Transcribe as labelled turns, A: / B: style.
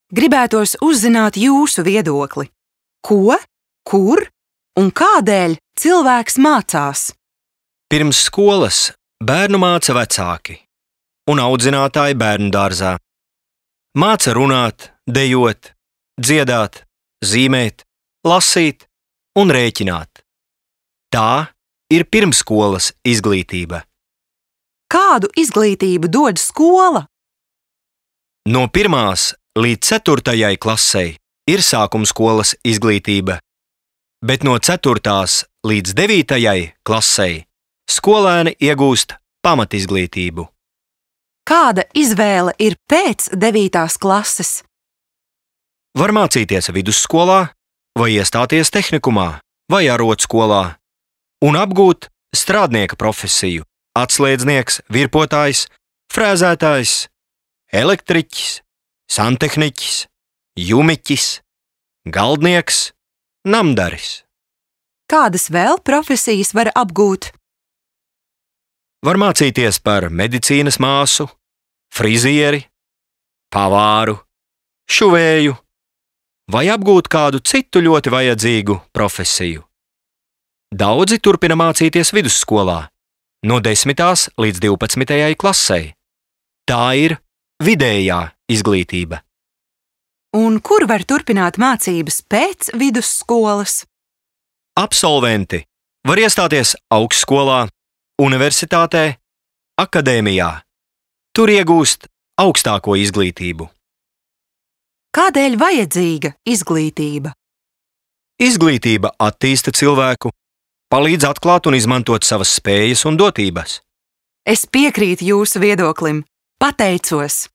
A: gribētos uzzināt jūsu viedokli. Ko, kur un kādēļ cilvēks mācās?
B: Pirms skolas bērnu māca vecāki un audzinātāji bērnu dārzā. Māca runāt, dejot, dziedāt, zīmēt, lasīt un rēķināt. Tā ir pirmsskolas izglītība.
A: Kādu izglītību dod skola?
B: No 1. līdz 4. klasei ir sākumskolas izglītība, bet no 4. līdz 9. klasei skolēni iegūst pamatizglītību.
A: Kāda izvēle ir pēc 9. klases?
B: Var mācīties vidusskolā, vai iestāties tehnikumā, vai arotskolā, un apgūt strādnieka profesiju – atslēdznieks, virpotājs, frēzētājs, elektriķis, santehniķis, jumiķis, galdnieks, namdaris.
A: Kādas vēl profesijas var apgūt?
B: Var mācīties par medicīnas māsu, frizieri, pavāru, šuvēju vai apgūt kādu citu ļoti vajadzīgu profesiju. Daudzi turpina mācīties vidusskolā, no 10. līdz 12. klasei. Tā ir vidējā izglītība.
A: Un kur var turpināt mācības pēc vidusskolas?
B: Absolventi var iestāties augstskolā, universitātē, akadēmijā. Tur iegūst augstāko izglītību.
A: Kādēļ vajadzīga izglītība?
B: Izglītība attīsta cilvēku, palīdz atklāt un izmantot savas spējas un dotības.
A: Es piekrītu jūsu viedoklim. Pateicos!